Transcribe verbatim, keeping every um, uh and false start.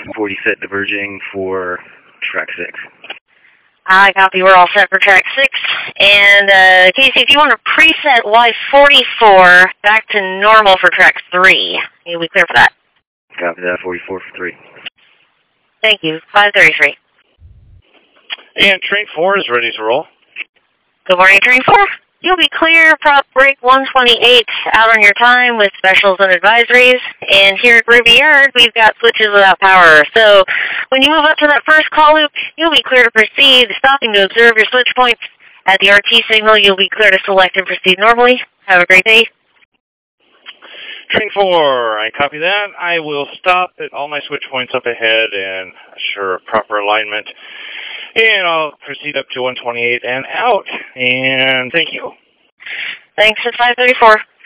forty set diverging for track six. I copy. We're all set for track six. And uh, Casey, if you want to preset Y forty-four back to normal for track three, you'll be clear for that. Copy that. forty-four for three. Thank you. five thirty-three. And train four is ready to roll. Good morning, train four. You'll be clear, prop break one twenty-eight, out on your time with specials and advisories. And here at Ruby Yard, we've got switches without power. So when you move up to that first call loop, you'll be clear to proceed, stopping to observe your switch points. At the R T signal, you'll be clear to select and proceed normally. Have a great day. Train four, I copy that. I will stop at all my switch points up ahead and assure proper alignment. And I'll proceed up to one twenty-eight and out. And thank you. Thanks at five thirty-four.